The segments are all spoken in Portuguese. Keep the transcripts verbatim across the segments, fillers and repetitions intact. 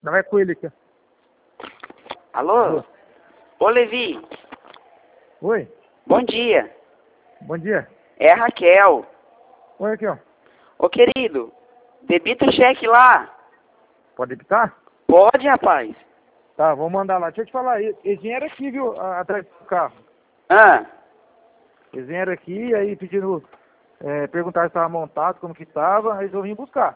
Não vai com ele aqui. Alô? Alô? Ô, Levi. Oi, Bom dia. bom dia. É a Raquel. Oi, aqui, ó. Ô, querido, debita o cheque lá. Pode debitar? Pode, rapaz. Tá, vou mandar lá. Deixa eu te falar, e- eles vieram aqui, viu, a- atrás do carro. Ah, Eles vieram aqui, aí pedindo, é, perguntaram se estava montado, como que estava, aí eles vão vir buscar.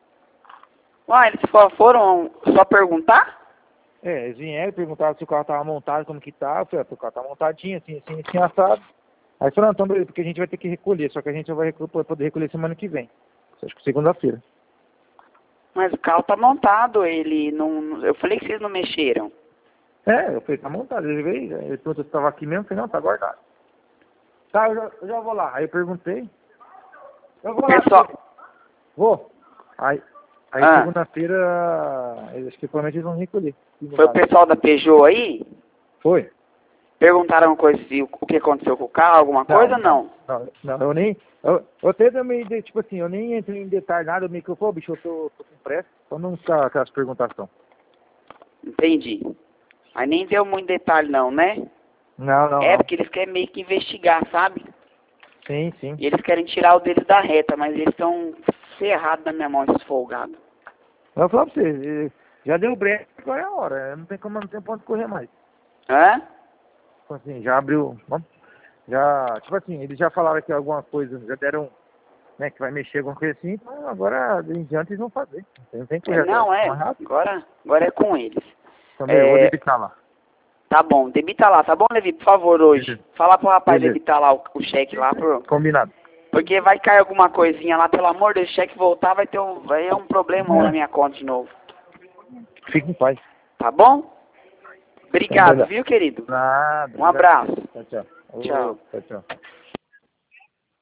uai, eles só foram só perguntar? É, eles vieram, perguntaram se o carro estava montado, como que estava. Eu falei, ah, o carro tá montadinho, assim, assim, assim, assado. Aí falaram, então, beleza, porque a gente vai ter que recolher, só que a gente só vai recolher, poder recolher semana que vem. Acho que segunda-feira. Mas o carro tá montado, ele não... Eu falei que vocês não mexeram. É, eu falei, tá montado. Ele veio, ele perguntou se estava aqui mesmo, eu falei, não, tá guardado. Tá, eu já, eu já vou lá. Aí eu perguntei. Eu vou lá. Pessoal... Vou. Aí, aí Ah. segunda-feira, eles- acho que provavelmente eles vão recolher. Foi o pessoal da Peugeot aí? Foi? Perguntaram coisa, se, o o que aconteceu com o carro, alguma coisa, não? Não, não, eu nem. Eu, eu até também, de- tipo assim, eu nem entrei em detalhe nada, eu meio que eu, pô, bicho, eu tô, tô com pressa, pra não ficar aquelas perguntação. Entendi. Aí nem deu muito detalhe não, né? Não, não, É não. porque eles querem meio que investigar, sabe? Sim, sim. E eles querem tirar o deles da reta, mas eles estão ferrados na minha mão, esses folgados. Eu vou falar pra você, eh, já deu break, agora é a hora, não tem como, não tem ponto correr mais. Hã? Tipo assim, já abriu, vamos, já, tipo assim, eles já falaram que alguma coisa, já deram, né, que vai mexer alguma coisa assim, então agora em diante eles vão fazer. Não tem que correr É, não, atrás, é. mais rápido. Agora, agora é com eles. Então, eu vou É, debitar lá. tá bom, debita lá, tá bom, Levi? Por favor, hoje. Beleza. Fala pro rapaz Beleza. debitar lá o, o cheque lá, pro, Combinado. porque vai cair alguma coisinha lá, pelo amor de Deus, o cheque voltar, vai ter um, vai ter um problemão na minha conta de novo. Fique em paz. Tá bom? Obrigado, Então, viu, querido? nada. Um abraço. Tchau, tchau. Ô, Tchau. Tchau, tchau.